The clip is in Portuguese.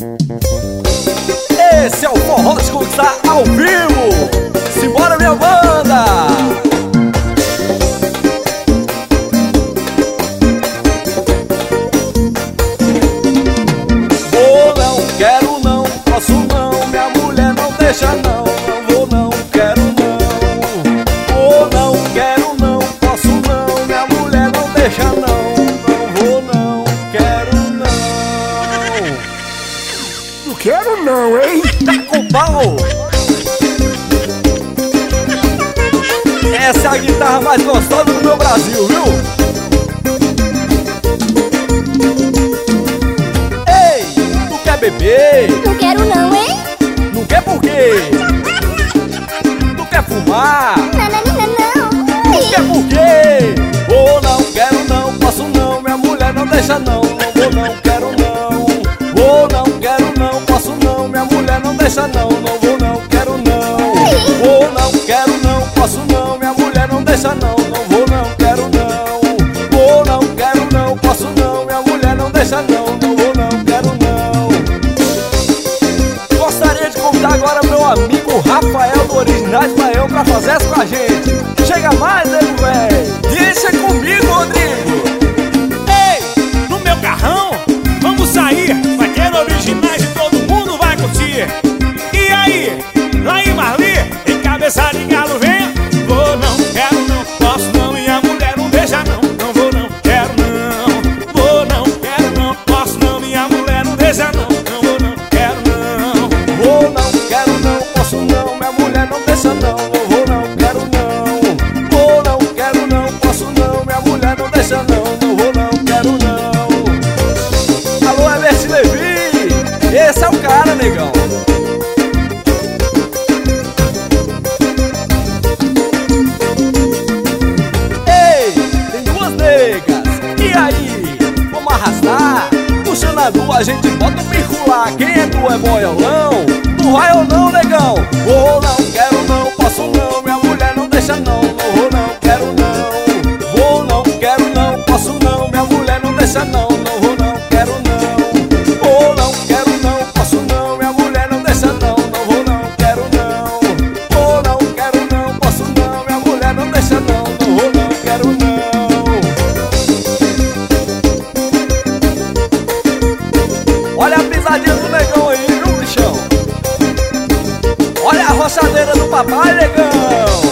Esse é o Forró de Conquistar ao vivo. Simbora, minha banda! Vou não, quero não, posso não, minha mulher não deixa não. Não vou não, quero não. Vou não, quero não, posso não, minha mulher não deixa não. Não vou não, quero não. Não quero não, hein? Tá com pau! Essa é a guitarra mais gostosa do meu Brasil, viu? Ei, tu quer beber? Não quero não, hein? Não quer por quê? Tu quer fumar? Não. Não quer por quê? Vou não, quero não, posso não, minha mulher não deixa não. Não vou não, quero não. Vou não, quero não, posso não, minha mulher não deixa não. Não vou não, quero não. Vou não, quero não, posso não, minha mulher não deixa não. Não vou não, quero não. Vou não, quero não, posso não, minha mulher não deixa não. Não vou não, quero não. Gostaria de convidar agora meu amigo Rafael do Originais Baião pra fazer essa com a gente. Chega mais, nego velho. Deixa comigo, Rodrigo. Ei, no meu carrão, vamos sair. Vai ter Originais e todo mundo vai curtir. E aí, lá em Marli, em cabeça de galo vem. Vou não, quero não, posso não, e a mulher não deixa não. Não vou não, quero não. Vou não, quero não, posso não, e a mulher não deixa não. Não vou não, quero não. Vou não, quero não, posso não, minha mulher não deixa não. Não vou não, quero não. Vou não, quero não, posso não, minha mulher não deixa não. Não vou não, quero não. Alô, Everett Levi, esse é o cara, negão. Ei, tem duas negas, e aí? Vamos arrastar? Puxando a duas, a gente bota o bico lá. Quem é tu é boiolão? Tu vai ou não, negão? Vou não, quero não, posso não, minha mulher não deixa não. Não vou não, quero não. Vou não, quero não, posso não, minha mulher não deixa não. Não vou não, quero não. Vou não, quero não, posso não, minha mulher não deixa não. Não vou não, quero não. Vou não, quero não, posso não, minha mulher não deixa não. Não vou não, quero não. Olha a pisadinha do negão aí, viu, bichão? Olha a roçadeira do papai, negão!